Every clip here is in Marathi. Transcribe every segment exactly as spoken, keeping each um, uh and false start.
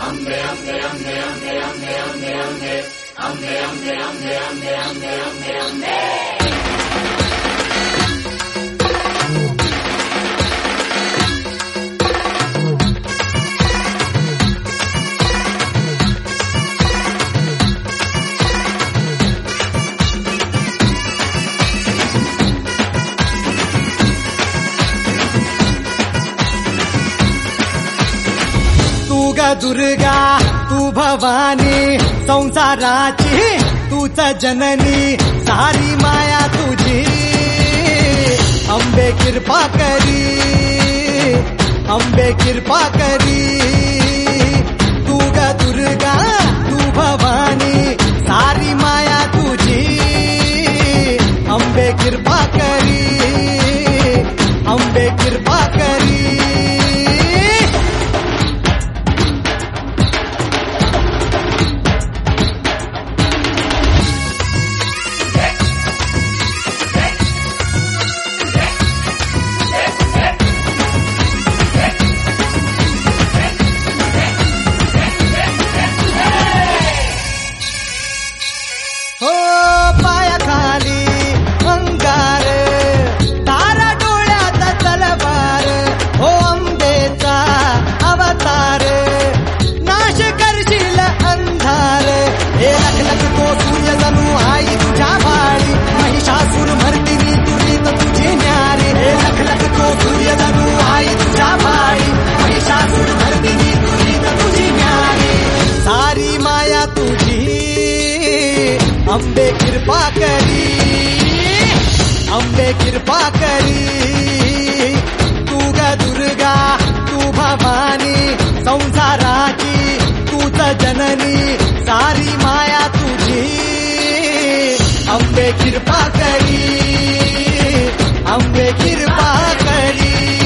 अंबे अंबे अंबे अंबे अंबे अंबे अंबे अंबे अंबे अंबे अंबे अंबे अंबे अंबे दुर्गा तू भवानी संसाराची तूच जननी सारी माया तुझी अंबे कृपा करी अंबे कृपा करी तू ग दुर्गा तू भवानी सारी माया तुझी अंबे कृपा करी अंबे कृपा करी अंबे कृपा करी अंबे कृपा करी तू ग दुर्गा तू भवानी संसाराची तूच जननी सारी माया तुझी अंबे कृपा करी अंबे कृपा करी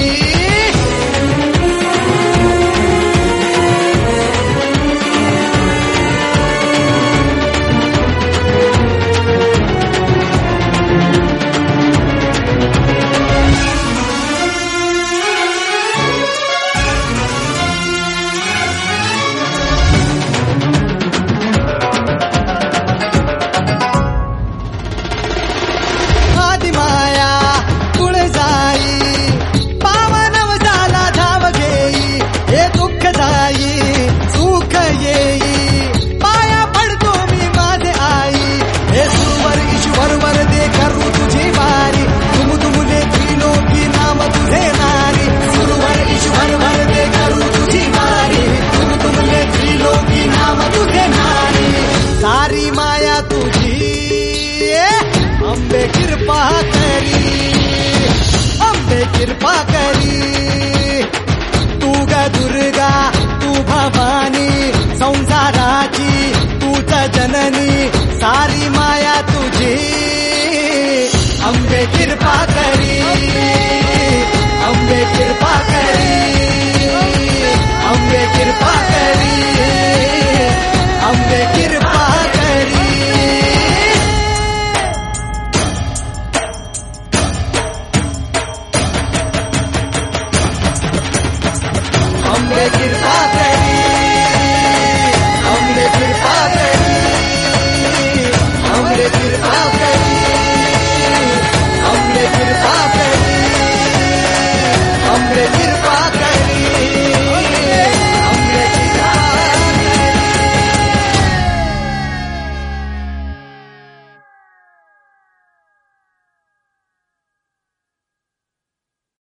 सारी माया तुझी अंबे कृपा करी अंबे कृपा करी तू ग दुर्गा तू भवानी संसाराची तूच जननी सारी माया तुझी अंबे कृपा करी अंबे कृपा करी अंबे कृपा करी अंबे कृपा अंबे कृपा